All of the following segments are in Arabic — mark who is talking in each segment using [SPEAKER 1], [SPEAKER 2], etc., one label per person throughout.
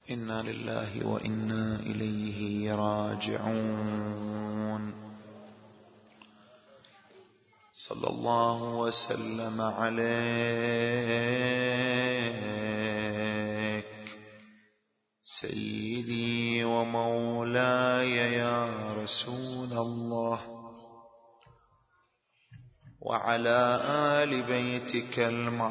[SPEAKER 1] إنا لله وإنا إليه راجعون. صلى الله وسلم عليك سيدي ومولاي يا رسول الله، وعلى آل بيتك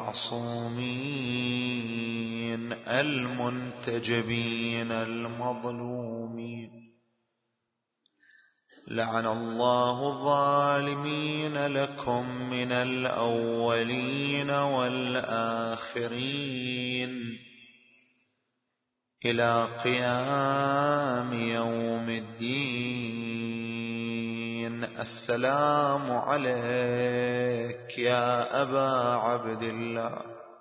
[SPEAKER 1] المعصومين المنتجبين المظلومين. لعن الله الظالمين لكم من الأولين والآخرين إلى قيام يوم الدين. السلام عليك يا أبا عبد الله،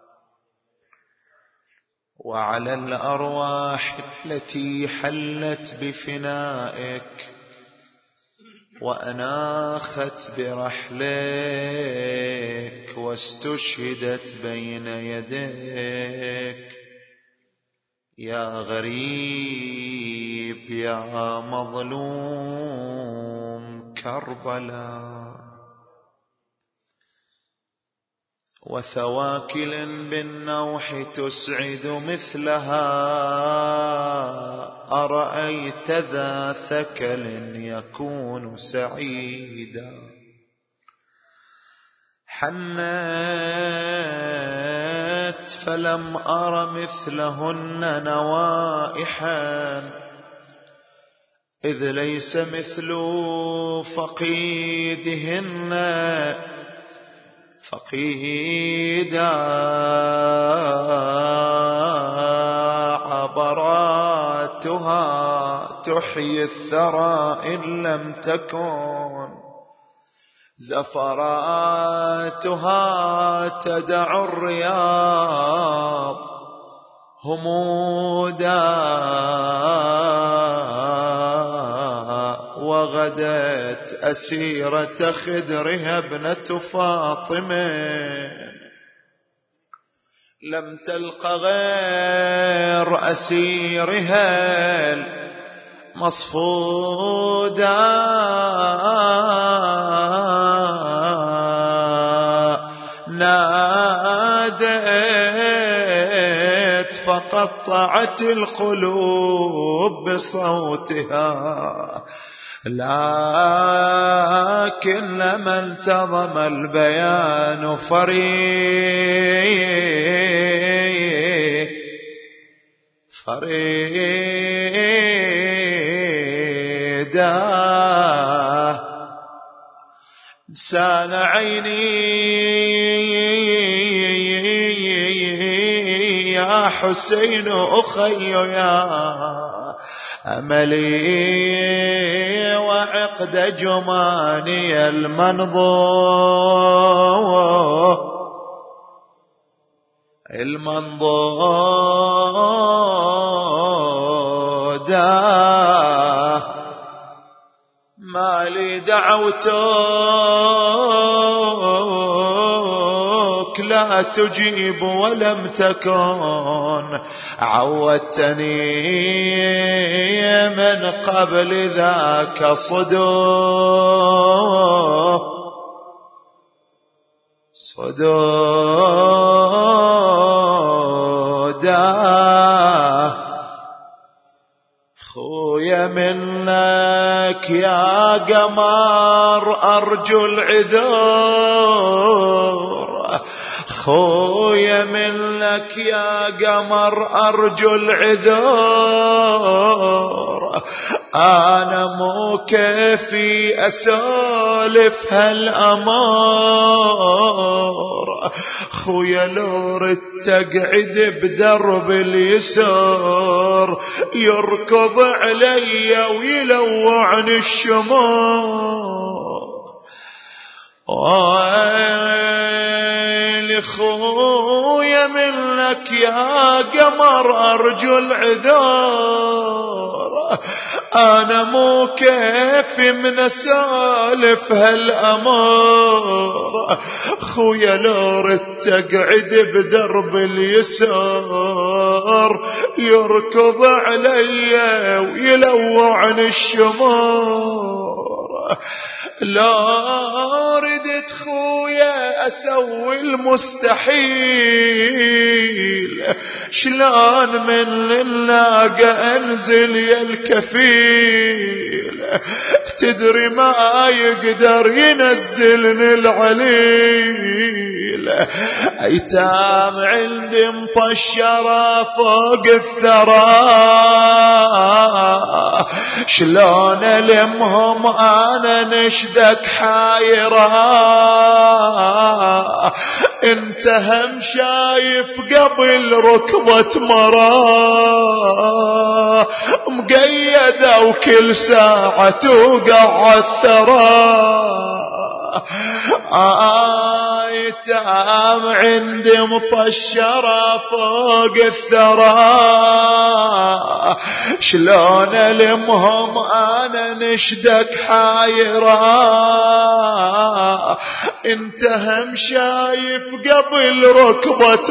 [SPEAKER 1] وعلى الأرواح التي حلت بفنائك وأناخت برحلك واستشهدت بين يديك، يا غريب يا مظلوم كربلاء. وثواكل بالنوح تسعد مثلها، أرأيت ذا ثكل يكون سعيدا. حنت فلم أر مثلهن نوائحا، إذ ليس مثل فقيدهن فقيدا. عبراتها تحيي الثرى إن لم تكن، زفراتها تدع الرياض همودا. وغدت أسيرة خدرها ابنة فاطمة، لم تلق غير أسيرها المصفودا. نادت فقطعت القلوب بصوتها، لكن لما انتظم البيان فريدا. سال عيني يا حسين أخي يا أملي، وعقد جماني المنضودة. ما لي دعوتك لا تجيب ولم تكن، عودتني من قبل ذاك صدودا. خويا منك يا قمر أرجو العذر، خويا منك يا قمر أرجو العذر. أنا مو كيفي أسولف هالأمر، خويا لو ردت أقعد بدرب اليسار يركض علي ويلوعني الشمار. ويلي مني خويا منك يا قمر أرجو العذار، أنا مو كيفي من أسالف هالأمر، خويا لو ردت أقعد بدرب اليسار يركض علي ويلوعني الشمار، لا ردت خويا أسوي المستحيل، شلون من الناقة أنزل يا الكفيل، تدري ما يقدر ينزلني العليل، أيتام عندي مطشرة فوق الثرى، شلون ألمهم أنا نشدك حايرة، انت هم شايف قبل ركضة مرا مقيدة وكل ساعة توقع الثرى، ايتام عندي مطشرة فوق الثرى، شلون ألمهم أنا نشدك حايرة، انت هم شايف قبل ركضة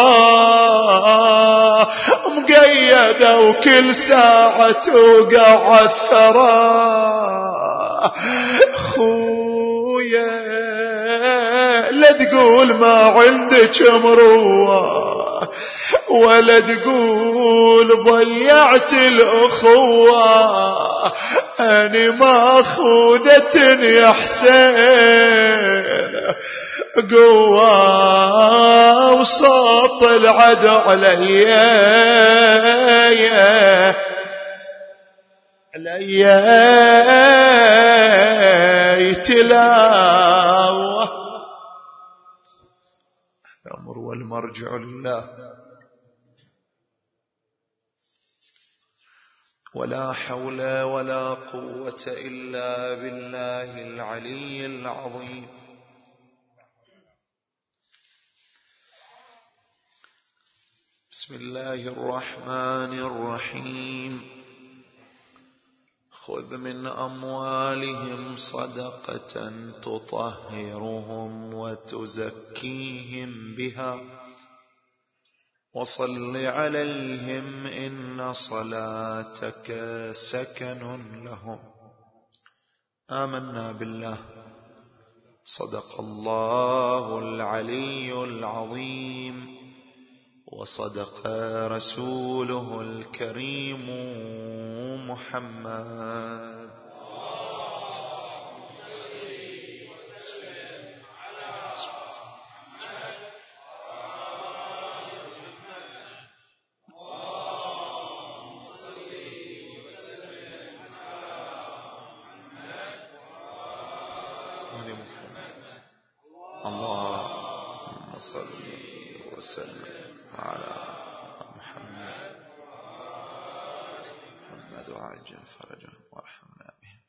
[SPEAKER 1] مرا مقيدة وكل ساعة توقع الثرى، خويا لا تقول ما عندك مروة ولا تقول ضيعت الأخوة، أنا ما خودة يا حسين قوة وصوت العدو علي تلاوة، الأمر والمرجع لله، ولا حول ولا قوة إلا بالله العلي العظيم. بسم الله الرحمن الرحيم. خذ من أموالهم صدقة تطهرهم وتزكيهم بها وصل عليهم إن صلاتك سكن لهم. آمنا بالله. صدق الله العلي العظيم وصدق رسوله الكريم محمد. اللهم صل وسلم على محمد وعجل فرجهم وارحمنا بهم.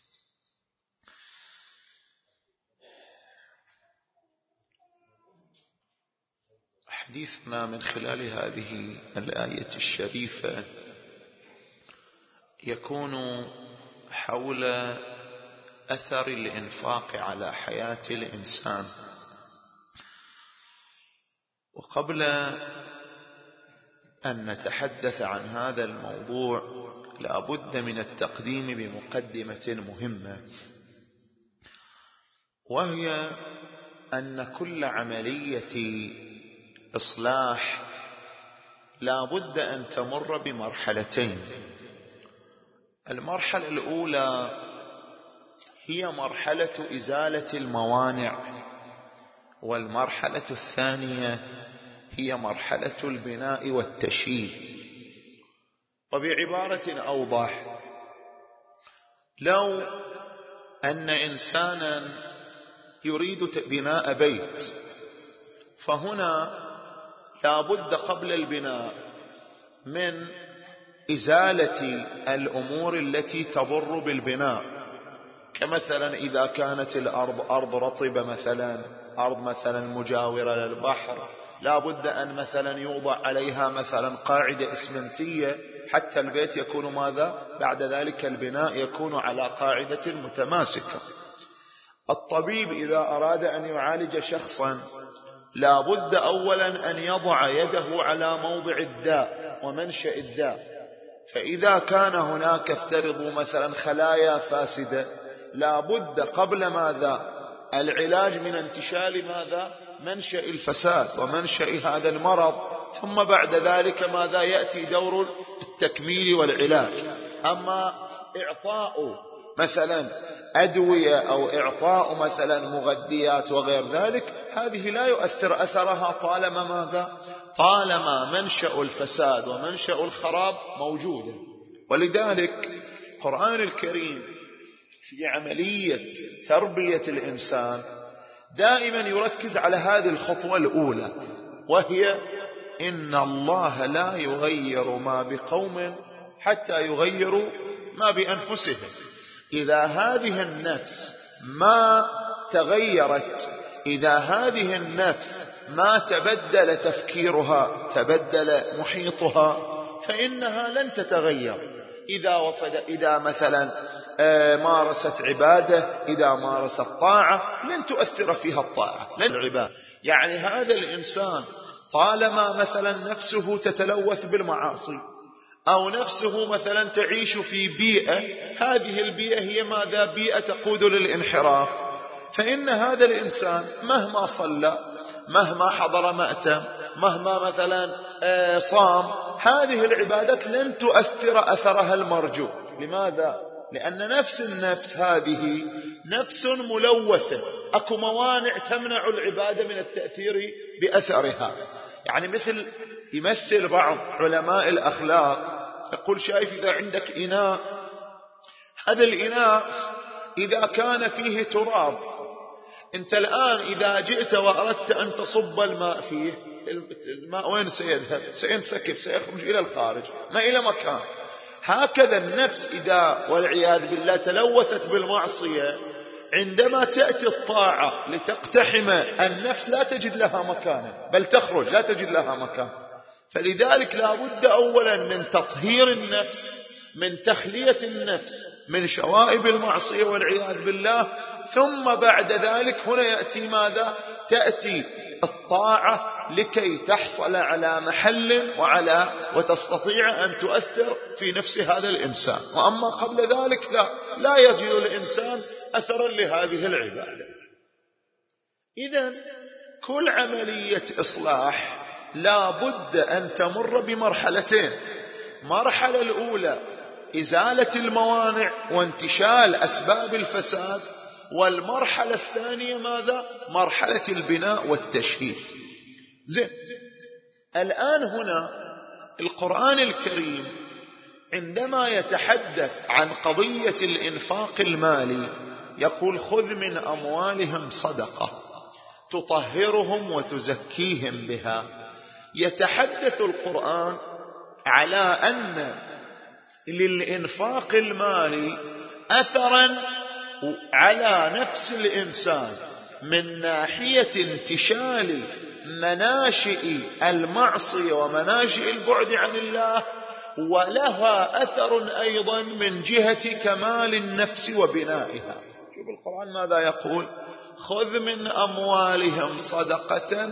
[SPEAKER 1] حديثنا من خلال هذه الآية الشريفة يكون حول أثر الإنفاق على حياة الإنسان. وقبل أن نتحدث عن هذا الموضوع لا بد من التقديم بمقدمة مهمة، وهي أن كل عملية إصلاح لا بد أن تمر بمرحلتين. المرحلة الأولى هي مرحلة إزالة الموانع، والمرحلة الثانية هي مرحلة البناء والتشييد. وبعبارة أوضح، لو أن إنسانا يريد بناء بيت، فهنا لا بد قبل البناء من إزالة الأمور التي تضر بالبناء، كمثلا إذا كانت الأرض أرض رطبة مثلا أرض مثلا مجاورة للبحر، لا بد أن مثلا يوضع عليها مثلا قاعدة إسمنتية حتى البيت يكون ماذا؟ بعد ذلك البناء يكون على قاعدة متماسكة. الطبيب إذا أراد أن يعالج شخصا لا بد أولا أن يضع يده على موضع الداء ومنشأ الداء، فإذا كان هناك افترضوا مثلا خلايا فاسدة لا بد قبل ماذا؟ العلاج من انتشال ماذا؟ منشأ الفساد ومنشأ هذا المرض، ثم بعد ذلك ماذا؟ يأتي دور التكميل والعلاج. أما إعطاء مثلا أدوية أو إعطاء مثلا مغذيات وغير ذلك هذه لا يؤثر أثرها طالما ماذا؟ طالما منشأ الفساد ومنشأ الخراب موجودة. ولذلك القرآن الكريم في عملية تربية الإنسان دائما يركز على هذه الخطوة الأولى، وهي إن الله لا يغير ما بقوم حتى يغيروا ما بأنفسهم. إذا هذه النفس ما تغيرت، إذا هذه النفس ما تبدل تفكيرها، تبدل محيطها، فإنها لن تتغير. إذا مثلا مارست عبادة، إذا مارست طاعة، لن تؤثر فيها الطاعة، لن العبادة. يعني هذا الإنسان طالما مثلا نفسه تتلوث بالمعاصي أو نفسه مثلا تعيش في بيئة، هذه البيئة هي ماذا؟ بيئة تقود للانحراف، فإن هذا الإنسان مهما صلى، مهما حضر مأتم، مهما مثلا صام، هذه العبادات لن تؤثر أثرها المرجو. لماذا؟ لأن النفس هذه نفس ملوثة، أكو موانع تمنع العبادة من التأثير بأثرها. يعني يمثل بعض علماء الأخلاق يقول شايف إذا عندك إناء، هذا الإناء إذا كان فيه تراب، أنت الآن إذا جئت وأردت أن تصب الماء فيه، الماء وين سيذهب؟ سينسكب، سيخرج إلى الخارج، ما إلى مكان. هكذا النفس إذا والعياذ بالله تلوثت بالمعصية، عندما تأتي الطاعة لتقتحم النفس لا تجد لها مكانا، بل تخرج لا تجد لها مكان. فلذلك لا بد أولا من تطهير النفس، من تخلية النفس من شوائب المعصية والعياذ بالله، ثم بعد ذلك هنا يأتي ماذا؟ تأتي الطاعة لكي تحصل على محل وتستطيع أن تؤثر في نفس هذا الإنسان. وأما قبل ذلك لا يجد الإنسان أثرا لهذه العبادة. إذن كل عملية إصلاح لا بد أن تمر بمرحلتين. مرحلة الأولى إزالة الموانع وانتشال أسباب الفساد، والمرحلة الثانية ماذا؟ مرحلة البناء والتشييد. زين، الآن هنا القرآن الكريم عندما يتحدث عن قضية الإنفاق المالي يقول خذ من أموالهم صدقة تطهرهم وتزكيهم بها. يتحدث القرآن على أن للإنفاق المالي أثرا على نفس الإنسان من ناحية انتشال مناشئ المعصية ومناشئ البعد عن الله، ولها أثر أيضا من جهة كمال النفس وبنائها. شوف القرآن ماذا يقول؟ خذ من أموالهم صدقة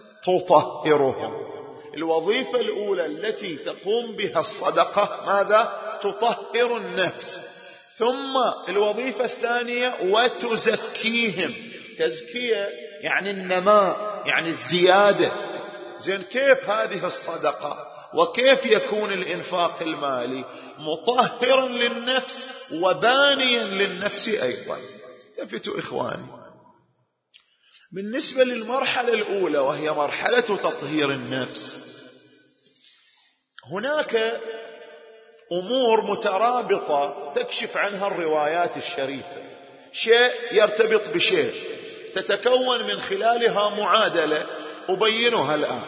[SPEAKER 1] تطهرهم. الوظيفة الأولى التي تقوم بها الصدقة ماذا؟ تطهر النفس. ثم الوظيفة الثانية وتزكيهم. تزكية يعني النماء، يعني الزيادة. زين، كيف هذه الصدقة وكيف يكون الإنفاق المالي مطهرا للنفس وبانيا للنفس أيضا؟ التفتوا إخواني، بالنسبة للمرحلة الأولى وهي مرحلة تطهير النفس، هناك أمور مترابطة تكشف عنها الروايات الشريفة، شيء يرتبط بشيء، تتكون من خلالها معادلة أبينها الآن.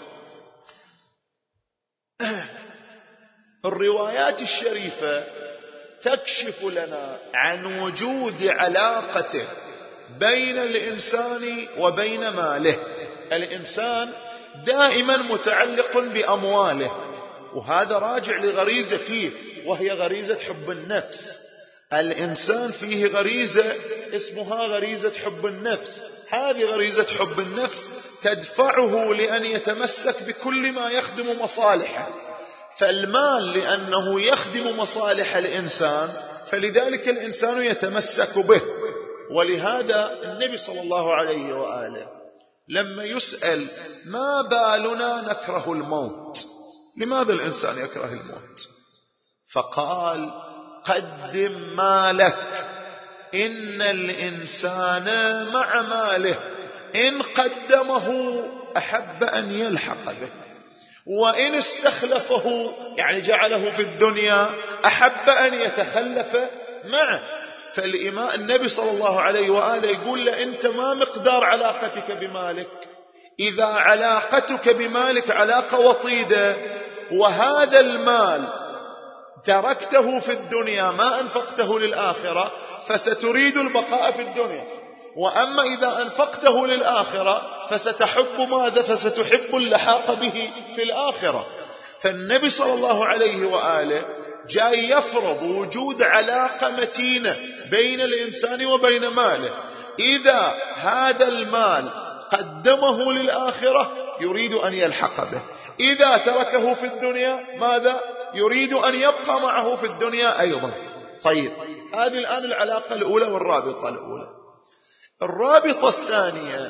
[SPEAKER 1] الروايات الشريفة تكشف لنا عن وجود علاقة بين الإنسان وبين ماله. الإنسان دائما متعلق بأمواله، وهذا راجع لغريزة فيه وهي غريزة حب النفس. الإنسان فيه غريزة اسمها غريزة حب النفس. هذه غريزة حب النفس تدفعه لأن يتمسك بكل ما يخدم مصالحه. فالمال لأنه يخدم مصالح الإنسان فلذلك الإنسان يتمسك به. ولهذا النبي صلى الله عليه وآله لما يسأل ما بالنا نكره الموت، لماذا الإنسان يكره الموت؟ فقال قدم مالك، إن الإنسان مع ماله إن قدمه أحب أن يلحق به، وإن استخلفه يعني جعله في الدنيا أحب أن يتخلف معه. فالنبي صلى الله عليه وآله يقول له أنت ما مقدار علاقتك بمالك؟ إذا علاقتك بمالك علاقة وطيدة وهذا المال تركته في الدنيا ما أنفقته للآخرة فستريد البقاء في الدنيا، وأما إذا أنفقته للآخرة فستحب ماذا؟ فستحب اللحاق به في الآخرة. فالنبي صلى الله عليه وآله جاي يفرض وجود علاقة متينة بين الإنسان وبين ماله. إذا هذا المال قدمه للآخرة يريد أن يلحق به، إذا تركه في الدنيا ماذا؟ يريد أن يبقى معه في الدنيا أيضا. طيب، هذه الآن العلاقة الأولى والرابطة الأولى. الرابطة الثانية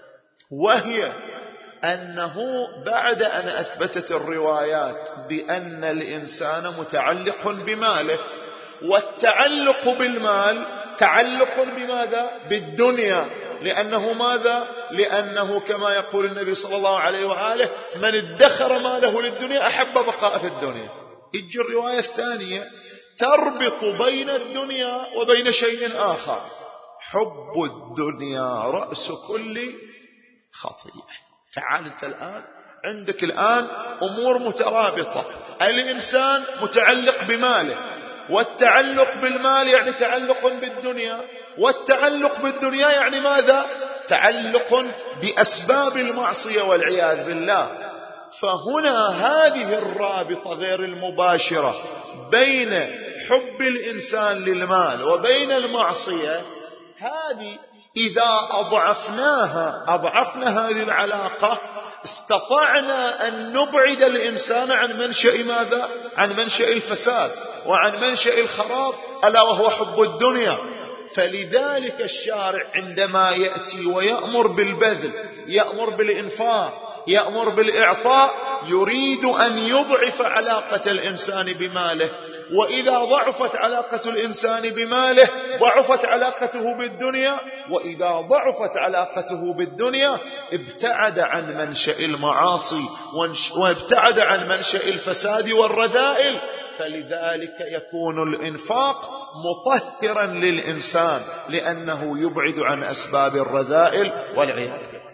[SPEAKER 1] وهي أنه بعد أن أثبتت الروايات بأن الإنسان متعلق بماله، والتعلق بالمال تعلق بماذا؟ بالدنيا. لأنه ماذا؟ لأنه كما يقول النبي صلى الله عليه وآله من ادخر ماله للدنيا أحب بقاء في الدنيا. يجي الرواية الثانية تربط بين الدنيا وبين شيء آخر، حب الدنيا رأس كل خطيئة. تعال أنت الآن عندك الآن أمور مترابطة، الإنسان متعلق بماله، والتعلق بالمال يعني تعلق بالدنيا، والتعلق بالدنيا يعني ماذا؟ تعلق بأسباب المعصية والعياذ بالله. فهنا هذه الرابطة غير المباشرة بين حب الإنسان للمال وبين المعصية، هذه إذا أضعفنا هذه العلاقة استطعنا أن نبعد الإنسان عن منشأ ماذا؟ عن منشأ الفساد وعن منشأ الخراب، ألا وهو حب الدنيا. فلذلك الشارع عندما يأتي ويأمر بالبذل، يأمر بالإنفاق، يأمر بالإعطاء، يريد أن يضعف علاقة الإنسان بماله. وإذا ضعفت علاقة الإنسان بماله ضعفت علاقته بالدنيا، وإذا ضعفت علاقته بالدنيا ابتعد عن منشأ المعاصي وابتعد عن منشأ الفساد والرذائل. فلذلك يكون الإنفاق مطهرا للإنسان لأنه يبعد عن أسباب الرذائل والعياذ بالله.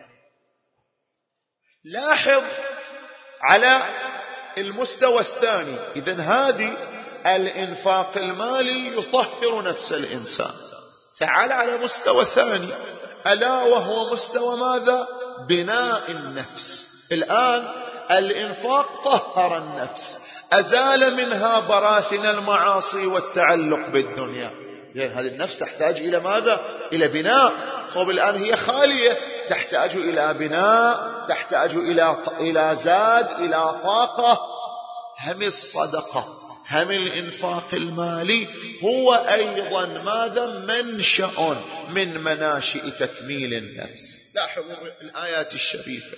[SPEAKER 1] لاحظ على المستوى الثاني، إذن هذه الإنفاق المالي يطهر نفس الإنسان. تعال على مستوى ثاني، ألا وهو مستوى ماذا؟ بناء النفس. الآن الإنفاق طهر النفس، أزال منها براثن المعاصي والتعلق بالدنيا. يعني هذه النفس تحتاج إلى ماذا؟ إلى بناء. طب الآن هي خالية، تحتاج إلى بناء، تحتاج إلى زاد، إلى طاقة. هم الصدقة، هم الإنفاق المالي هو أيضا ماذا؟ منشأ من مناشئ تكميل النفس. لاحظوا الآيات الشريفة: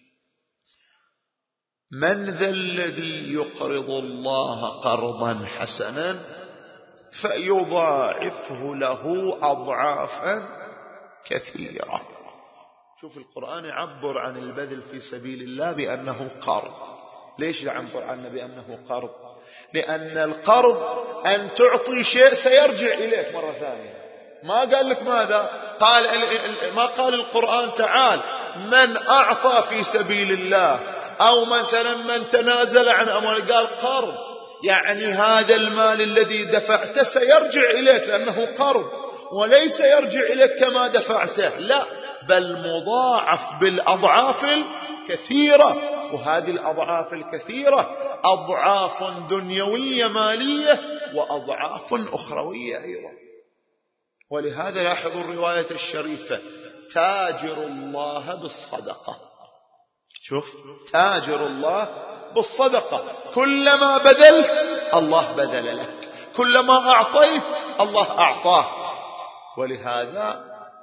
[SPEAKER 1] من ذا الذي يقرض الله قرضا حسنا فيضاعفه له أضعافا كثيرة. شوف القرآن يعبر عن البذل في سبيل الله بأنه قرض. ليش يعبر عنه بأنه قرض؟ لأن القرض أن تعطي شيء سيرجع إليك مرة ثانية. ما قال لك ماذا؟ ما قال القرآن تعال من أعطى في سبيل الله أو مثلا من تنازل عن أموال، قال قرض، يعني هذا المال الذي دفعته سيرجع إليك لأنه قرض. وليس يرجع إليك كما دفعته، لا، بل مضاعف بالأضعاف الكثيرة. وهذه الأضعاف الكثيرة أضعاف دنيوية مالية وأضعاف أخروية أيضا. ولهذا لاحظوا الرواية الشريفة: تاجر الله بالصدقة. شوف، تاجر الله بالصدقة، كلما بذلت الله بذل لك، كلما أعطيت الله أعطاك. ولهذا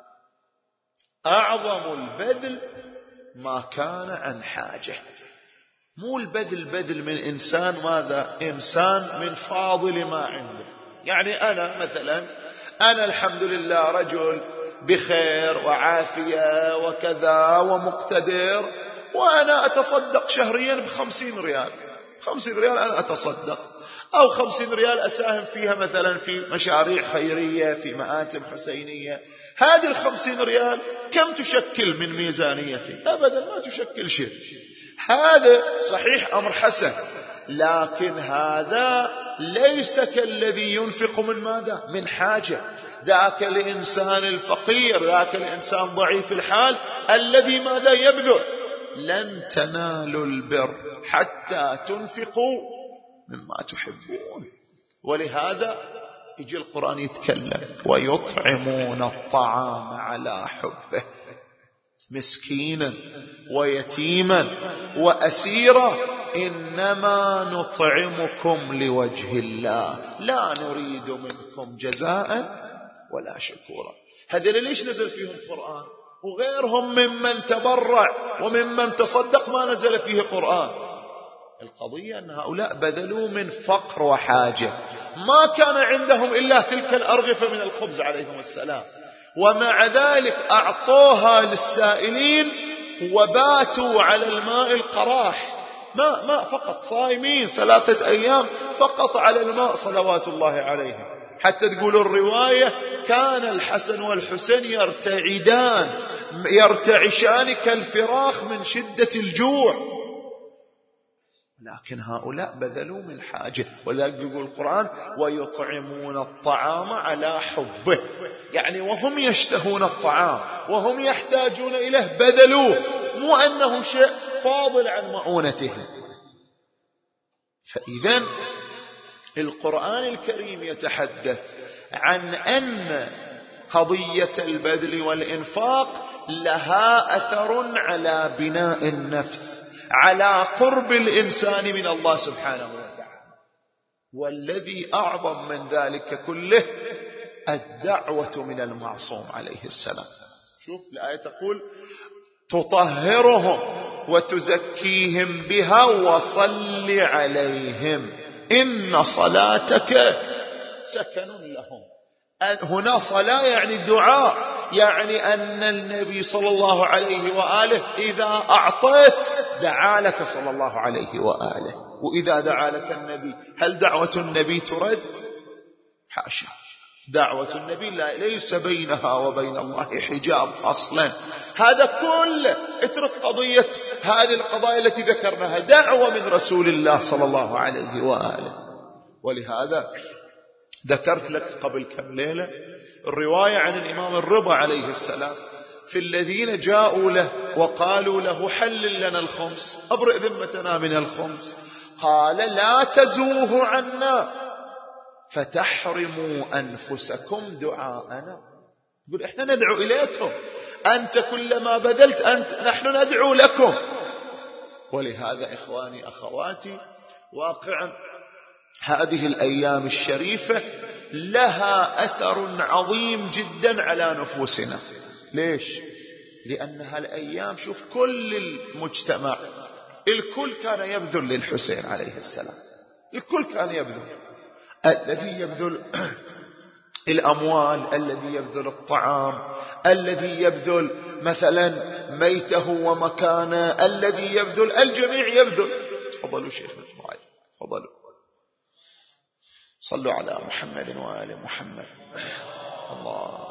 [SPEAKER 1] أعظم البذل ما كان عن حاجة، مو البذل من إنسان ماذا؟ إنسان من فاضل ما عنده. يعني أنا مثلا، أنا الحمد لله رجل بخير وعافية وكذا ومقتدر، وأنا أتصدق شهريا ب50 ريال، 50 ريال أنا أتصدق، أو 50 ريال أساهم فيها مثلا في مشاريع خيرية، في مآتم حسينية. هذه 50 ريال كم تشكل من ميزانيتي؟ أبدا ما تشكل شيء. هذا صحيح أمر حسن، لكن هذا ليس كالذي ينفق من ماذا؟ من حاجة. ذاك الإنسان الفقير، ذاك الإنسان ضعيف الحال الذي ماذا يبذل؟ لن تنالوا البر حتى تنفقوا مما تحبون. ولهذا يجي القرآن يتكلم: ويطعمون الطعام على حبه مسكينا ويتيما وأسيرا إنما نطعمكم لوجه الله لا نريد منكم جزاء ولا شكورا. هذول ليش نزل فيهم قرآن؟ وغيرهم ممن تبرع وممن تصدق ما نزل فيه قرآن. القضية أن هؤلاء بذلوا من فقر وحاجة، ما كان عندهم إلا تلك الأرغفة من الخبز عليهم السلام، ومع ذلك أعطوها للسائلين وباتوا على الماء القراح، ماء فقط، صائمين 3 أيام فقط على الماء صلوات الله عليهم. حتى تقول الرواية: كان الحسن والحسين يرتعشان كالفراخ من شدة الجوع. لكن هؤلاء بذلوا من حاجة. ولذلك يقول القرآن: ويطعمون الطعام على حبه، يعني وهم يشتهون الطعام وهم يحتاجون إليه بذلوه، مو أنه شيء فاضل عن مؤونتهم. فإذا القرآن الكريم يتحدث عن أن قضية البذل والإنفاق لها أثر على بناء النفس، على قرب الإنسان من الله سبحانه وتعالى. والذي أعظم من ذلك كله الدعوة من المعصوم عليه السلام. شوف الآية تقول: تطهرهم وتزكيهم بها وصل عليهم إن صلاتك سكن لهم. هنا صلاة يعني دعاء، يعني أن النبي صلى الله عليه وآله إذا أعطيت دعا لك صلى الله عليه وآله. وإذا دعا لك النبي، هل دعوة النبي ترد؟ حاشا، دعوة النبي ليس بينها وبين الله حجاب أصلا. هذا كله اترك قضية هذه القضايا التي ذكرناها، دعوة من رسول الله صلى الله عليه وآله. ولهذا ذكرت لك قبل كم ليلة الرواية عن الإمام الرضا عليه السلام في الذين جاءوا له وقالوا له: حلل لنا الخمس، أبرئ ذمتنا من الخمس. قال: لا تزوه عنا فتحرموا أنفسكم دعاءنا. يقول: إحنا ندعو إليكم، أنت كلما بذلت نحن ندعو لكم. ولهذا إخواني أخواتي، واقعا هذه الأيام الشريفة لها أثر عظيم جدا على نفوسنا. ليش؟ لأنها الأيام، شوف كل المجتمع، الكل كان يبذل للحسين عليه السلام، الكل كان يبذل، الذي يبذل الأموال، الذي يبذل الطعام، الذي يبذل مثلا ميته ومكانه، الذي يبذل، الجميع يبذل. تفضلوا شيخنا معي، تفضلوا. صلوا على محمد وآل محمد. الله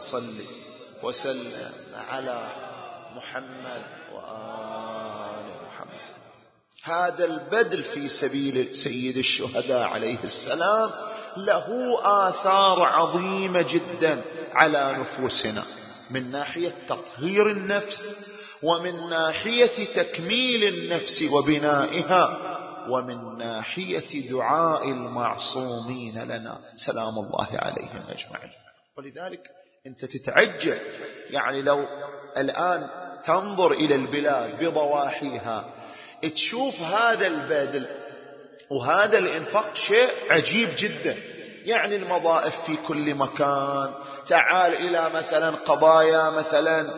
[SPEAKER 1] صل وسلم على محمد وآل محمد. هذا البذل في سبيل سيد الشهداء عليه السلام له آثار عظيمة جدا على نفوسنا، من ناحية تطهير النفس، ومن ناحية تكميل النفس وبنائها، ومن ناحية دعاء المعصومين لنا سلام الله عليهم أجمعين. ولذلك أنت تتعجب، يعني لو الآن تنظر إلى البلاد بضواحيها تشوف هذا البذل وهذا الإنفاق شيء عجيب جدا. يعني المضائف في كل مكان، تعال إلى مثلا قضايا مثلا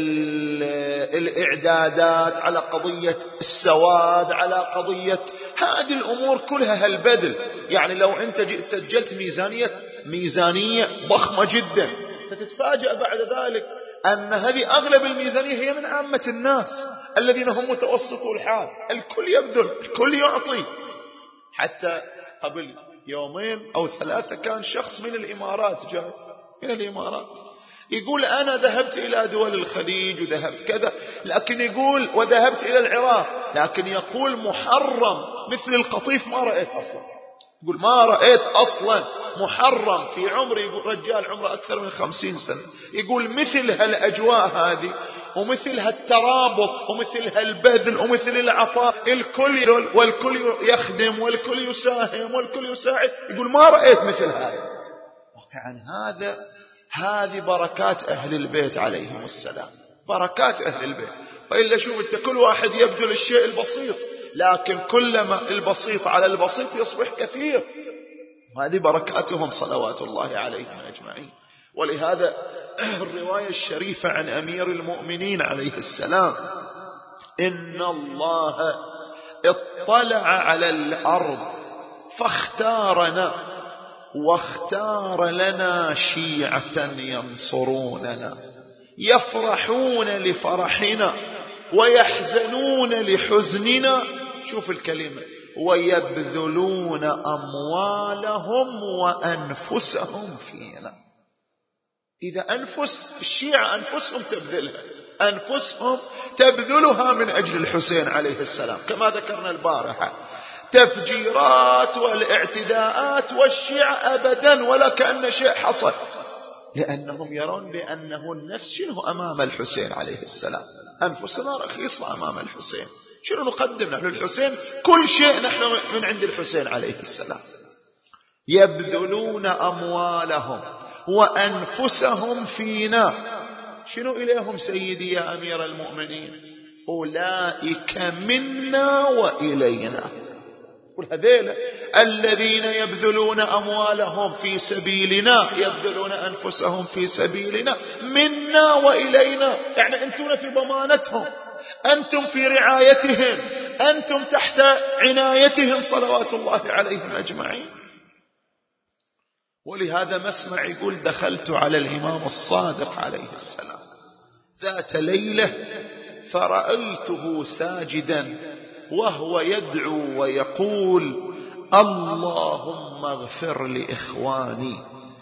[SPEAKER 1] الإعدادات على قضية السواد، على قضية هذه الأمور كلها هالبذل. يعني لو أنت جئت سجلت ميزانية ضخمة جدا، ستتفاجأ بعد ذلك أن هذه أغلب الميزانية هي من عامة الناس الذين هم متوسطو الحال. الكل يبذل، الكل يعطي. حتى قبل يومين أو 3 كان شخص من الإمارات جاء من الإمارات يقول أنا ذهبت إلى دول الخليج وذهبت كذا، لكن يقول وذهبت إلى العراق، لكن يقول محرم مثل القطيف ما رأيت أصلا. يقول ما رأيت أصلا محرم في عمري. يقول رجال عمره أكثر من 50 سنة. يقول مثل هالأجواء هذه ومثل هالترابط ومثل هالبذل ومثل العطاء، الكل والكل يخدم والكل يساهم والكل يساعد. يقول ما رأيت مثل هذا. يعني هذه بركات أهل البيت عليهم السلام، بركات أهل البيت. وإلا شوف أنت كل واحد يبذل الشيء البسيط، لكن كلما البسيط على البسيط يصبح كثير. هذه بركاتهم صلوات الله عليهم أجمعين. ولهذا الرواية الشريفة عن أمير المؤمنين عليه السلام: إن الله اطلع على الأرض فاختارنا واختار لنا شيعة ينصروننا، يفرحون لفرحنا ويحزنون لحزننا. شوف الكلمة: ويبذلون أموالهم وأنفسهم فينا. إذا أنفس الشيعة أنفسهم تبذلها، أنفسهم تبذلها من أجل الحسين عليه السلام، كما ذكرنا البارحة. تفجيرات والاعتداءات، والشيعة أبدا ولا كأن شيء حصل، لأنهم يرون بأنه النفس شنو أمام الحسين عليه السلام. أنفسنا رخيصة أمام الحسين، شنو نقدم نحن للحسين؟ كل شيء نحن من عند الحسين عليه السلام. يبذلون أموالهم وأنفسهم فينا. شنو إليهم سيدي يا أمير المؤمنين؟ أولئك منا وإلينا. هذيل الذين يبذلون أموالهم في سبيلنا، يبذلون أنفسهم في سبيلنا، منا وإلينا. يعني أنتم في ضمانتهم، أنتم في رعايتهم، أنتم تحت عنايتهم صلوات الله عليهم أجمعين. ولهذا مسمع يقول: دخلت على الإمام الصادق عليه السلام ذات ليلة فرأيته ساجدا وهو يدعو ويقول: اللهم اغفر لإخواني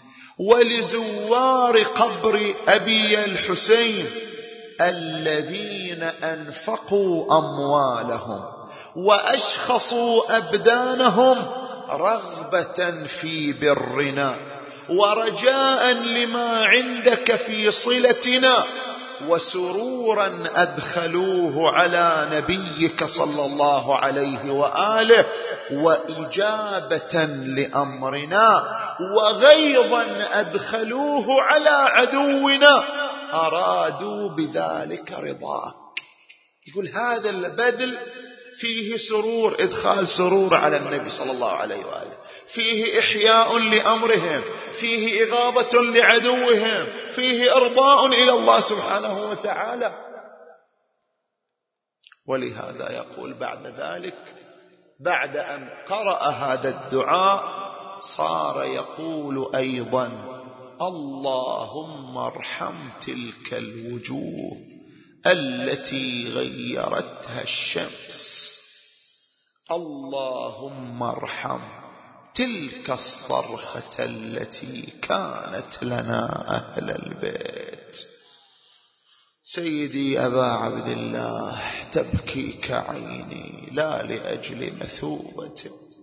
[SPEAKER 1] ولزوار قبر أبي الحسين الذين أنفقوا أموالهم وأشخصوا أبدانهم رغبة في برنا ورجاء لما عندك في صلتنا، وسرورا أدخلوه على نبيك صلى الله عليه وآله، وإجابة لأمرنا، وغيظا أدخلوه على عدونا، أرادوا بذلك رضاك. يقول هذا البذل فيه سرور، إدخال سرور على النبي صلى الله عليه وآله، فيه إحياء لأمرهم، فيه إغاظة لعدوهم، فيه إرضاء إلى الله سبحانه وتعالى. ولهذا يقول بعد ذلك، بعد أن قرأ هذا الدعاء صار يقول أيضا: اللهم ارحم تلك الوجوه التي غيرتها الشمس، اللهم ارحم تلك الصرخة التي كانت لنا أهل البيت. سيدي أبا عبد الله تبكيك عيني لا لأجل مثوبة،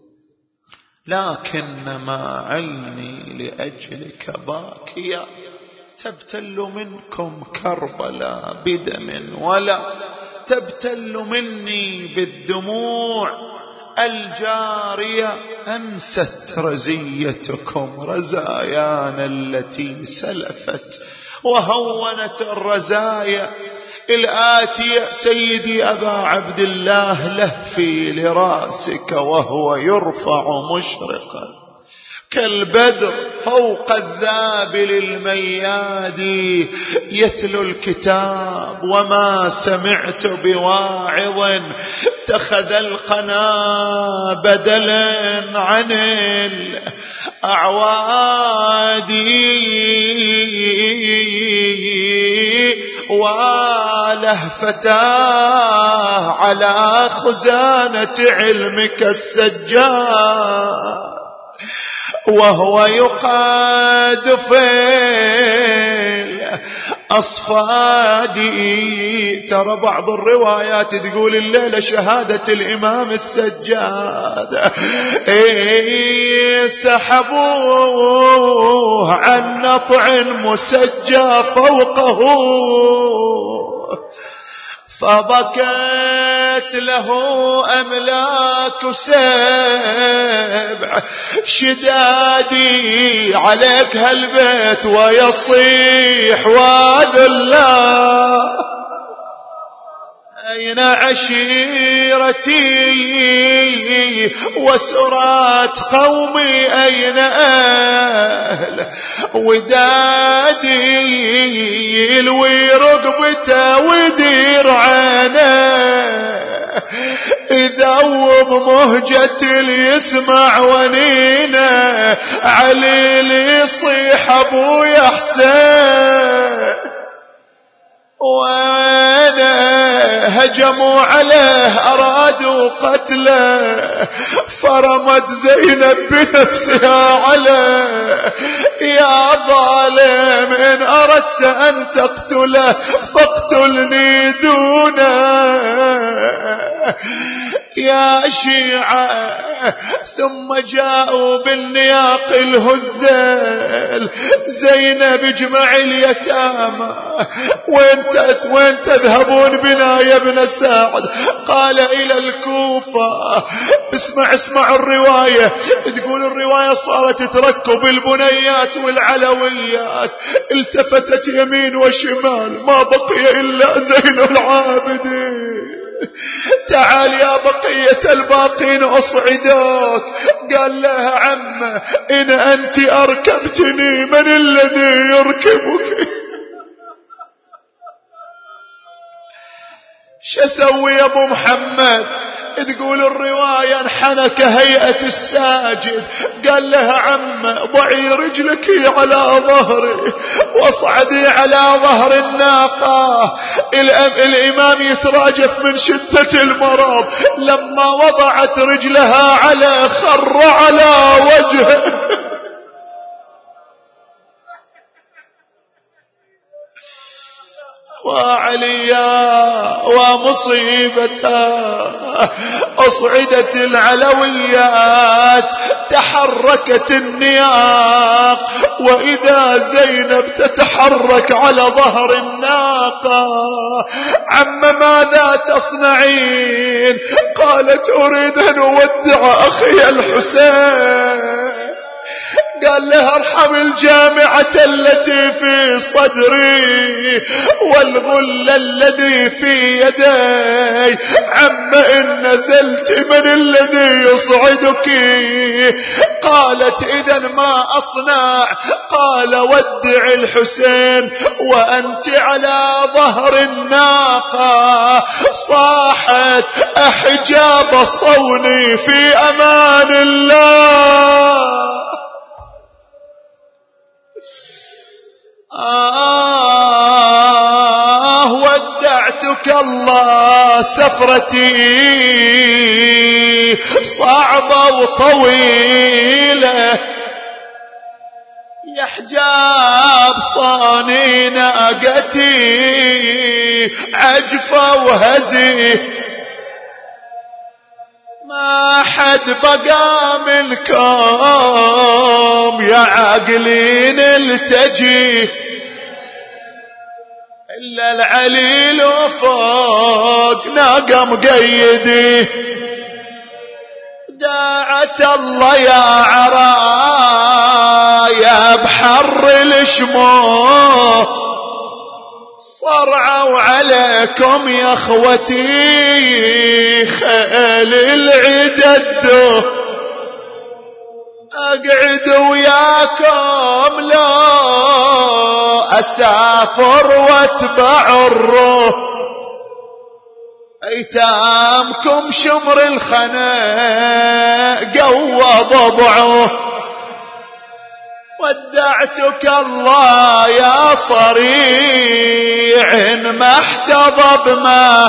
[SPEAKER 1] لكنما عيني لأجلك باكية. تبتل منكم كربلاء بدم ولا تبتل مني بالدموع الجارية. أنست رزيتكم رزايانا التي سلفت وهونت الرزايا الآتية. سيدي أبا عبد الله لهفي لراسك وهو يرفع مشرقا كالبدر فوق الذابل المياد يتلو الكتاب. وما سمعت بواعظ اتخذ القنا بدلا عن الأعواد، ولهفتاه على خزانة علمك السجاد وهو يقاد في الأصفاد. ترى بعض الروايات تقول الليلة شهادة الإمام السجاد. سحبوه عن نطع مسجى فوقه فبكت له أملاك سبع شدادي عليك هالبيت ويصيح وذلا. أين عشيرتي وسرات قومي؟ أين أهل ودادي؟ الوي رقبته ودير عينه يذوب مهجة يسمع ونينه. علي يصيح أبويا حسين وانا هجموا عليه أرادوا قتله فرمت زينب بنفسها عليه. يا ظالم إن أردت أن تقتله فاقتلني دونه يا شيعة. ثم جاءوا بالنياق الهزال. زينب اجمع اليتامى وين تذهبون بنا يا ابن سعد؟ قال إلى الكوفة. اسمع الرواية. تقول الرواية صارت تركب البنيات والعلويات. التفتت يمين وشمال ما بقي إلا زين العابدين. تعال يا بقية الباقين أصعدوك. قال لها عم إن أنت أركبتني من الذي يركبك؟ شسوي يا أبو محمد؟ تقول الرواية انحنى كهيئة الساجد. قال لها عم ضعي رجلك على ظهري واصعدي على ظهر الناقة. الإمام يتراجف من شدة المرض. لما وضعت رجلها على خر على وجهه. وعليا ومصيبتا. أصعدت العلويات تحركت النياق وإذا زينب تتحرك على ظهر الناقة. عم ماذا تصنعين؟ قالت أريد أن أودع أخي الحسين. قال لها ارحم الجامعة التي في صدري والغل الذي في يدي. عم إن نزلت من الذي يصعدك؟ قالت إذن ما أصنع؟ قال ودع الحسين وأنت على ظهر الناقة. صاحت أحجاب صوني في أمان الله. ودعتك الله سفرتي صعبة وطويلة، يحجاب صاني ناقتي عجفة وهزي، ما حد بقى منكم يا عاقلين التجي إلا العليل وفوق ناقة مقيدي. داعت الله يا عرايا بحر الشموع، صرعوا عليكم يا اخوتي خيل العدد، اقعد وياكم لو اسافر واتبع الروح، ايتامكم شمر الخنا قوى ضبعه. ودعتك الله يا صريع ما احتضب ما،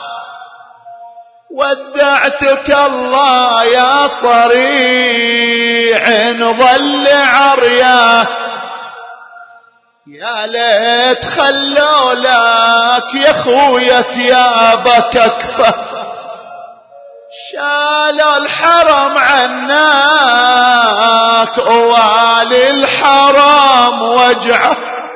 [SPEAKER 1] ودعتك الله يا صريع ظل عريا، يا ليت خلوا لك يا خويا ثيابك اكفى، شالوا الحرم عناك والي الحرام وجعه.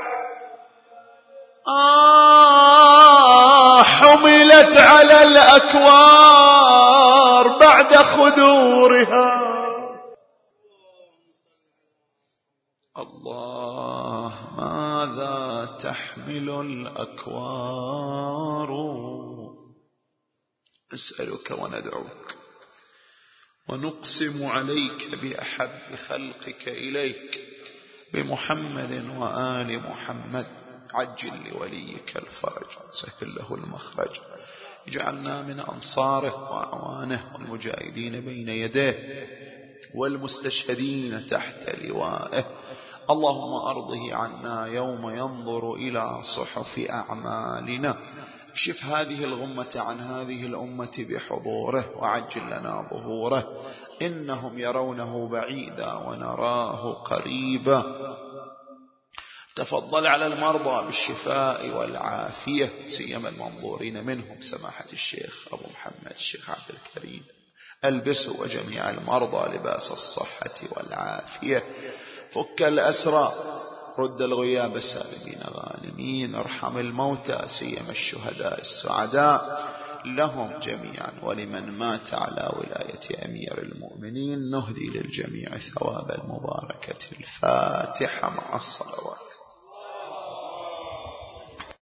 [SPEAKER 1] حملت على الأكوار بعد خدورها. الله ماذا تحمل الأكوار؟ نسألك وندعوك ونقسم عليك بأحب خلقك إليك بمحمد وآل محمد، عجل لوليك الفرج، سهل له المخرج، اجعلنا من أنصاره وأعوانه والمجاهدين بين يديه والمستشهدين تحت لوائه. اللهم أرضه عنا يوم ينظر إلى صحف أعمالنا، اكشف هذه الغمة عن هذه الأمة بحضوره وعجل لنا ظهوره، إنهم يرونه بعيدا ونراه قريبا. تفضل على المرضى بالشفاء والعافية، سيما المنظورين منهم سماحة الشيخ أبو محمد الشيخ عبد الكريم، ألبسوا وجميع المرضى لباس الصحة والعافية، فك الأسرى، رد الغياب سالمين غانمين، ارحم الموتى سيما الشهداء السعداء لهم جميعا، ولمن مات على ولاية أمير المؤمنين نهدي للجميع ثواب المباركة. الفاتحة مع الصلوات.